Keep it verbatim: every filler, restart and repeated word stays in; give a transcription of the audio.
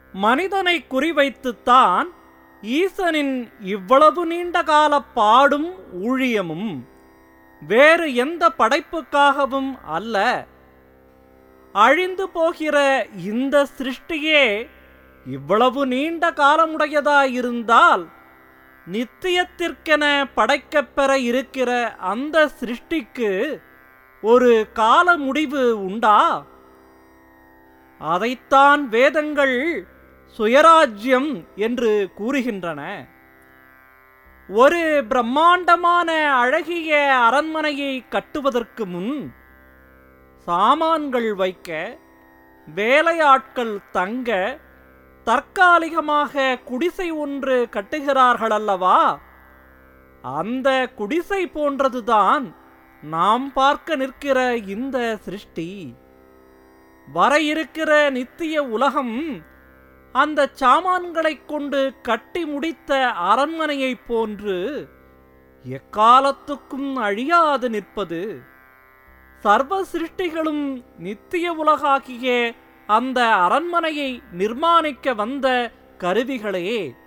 மனிதனை குறிவைத்துத்தான் ஈசனின் இவ்வளவு நீண்ட கால பாடும் ஊழியமும், வேறு எந்த படைப்புக்காகவும் அல்ல. அழிந்து போகிற இந்த சிருஷ்டியே இவ்வளவு நீண்ட காலமுடையதாயிருந்தால், நித்தியத்திற்கென படைக்கப்பெற இருக்கிற அந்த சிருஷ்டிக்கு ஒரு கால முடிவு உண்டா? அதைத்தான் வேதங்கள் சுயராஜ்யம் என்று கூறுகின்றன. ஒரு பிரம்மாண்டமான அழகிய அரண்மனையை கட்டுவதற்கு முன் சாமான்கள் வைக்க, வேலையாட்கள் தங்க தற்காலிகமாக குடிசை ஒன்று கட்டுகிறார்கள் அல்லவா? அந்த குடிசை போன்றதுதான் நாம் பார்க்க நிற்கிற இந்த சிருஷ்டி. வர இருக்கிற நித்திய உலகம் அந்த சாமான்களைக் கொண்டு கட்டி முடித்த அரண்மனையைப் போன்று எக்காலத்துக்கும் அழியாது நிற்பது. சர்வ சிருஷ்டிகளும் நித்திய உலகாகிய அந்த அரண்மனையை நிர்மாணிக்க வந்த கருவிகளே.